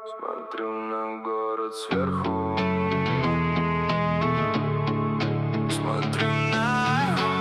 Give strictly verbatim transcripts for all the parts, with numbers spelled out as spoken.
Смотрю на город сверху. Смотрю на...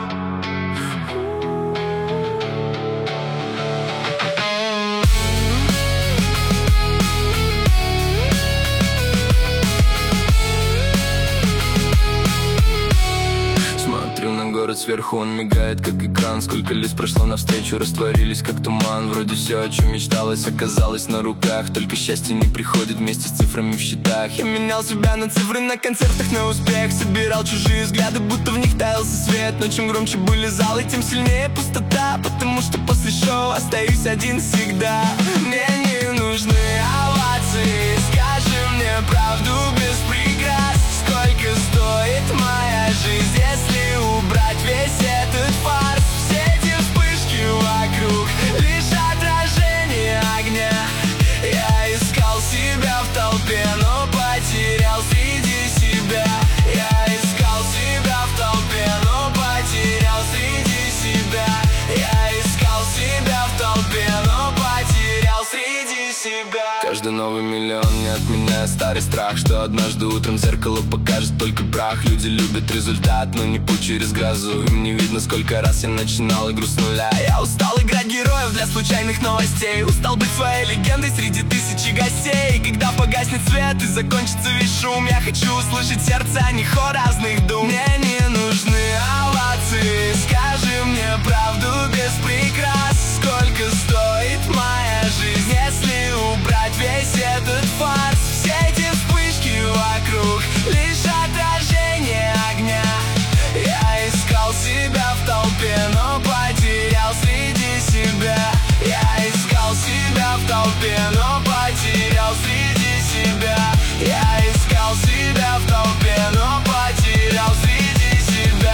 Смотрю на город сверху, он мигает как экран. Сколько лет прошло навстречу, растворились как туман. Вроде все, о чем мечталось, оказалось на руках. Только счастье не приходит вместе с цифрами в счетах. Я менял себя на цифры на концертах, на успех. Собирал чужие взгляды, будто в них таялся свет. Но чем громче были залы, тем сильнее пустота. Потому что после шоу остаюсь один всегда. Мне не нужны овации, скажи мне правду без прикрас. Сколько стоит моя жизнь, если убрать весь этот фарс? Все эти вспышки вокруг лишь отражение огня. Я искал себя в толпе, но потерял среди себя. Я искал себя в толпе, но потерял среди себя. Я искал себя в толпе, но потерял среди себя. Каждый новый миллион не отменяет старый страх, что однажды утром зеркало покажет только прах. Люди любят результат, но не путь через грозу. Им не видно, сколько раз я начинал игру с нуля. Я устал играть героев для случайных новостей. Устал быть своей легендой среди тысячи гостей. И когда погаснет свет и закончится весь шум, я хочу услышать сердце, а не хор разных дум. Мне не нужны овации, скажи мне правду без прикрас. Сколько стоит моя жизнь, если убрать весь этот фарс? Все эти вспышки вокруг лишь отражение огня. Я искал себя в толпе, но потерял среди себя. Я искал себя в толпе, но потерял среди себя. Я искал себя в толпе, но потерял среди себя.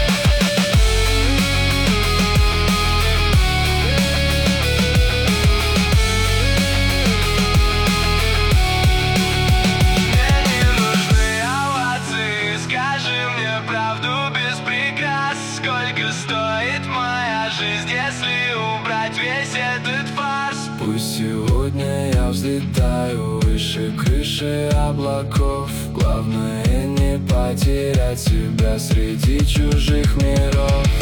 Если убрать весь этот фарс? Пусть сегодня я взлетаю выше крыши облаков. Главное не потерять себя среди чужих миров.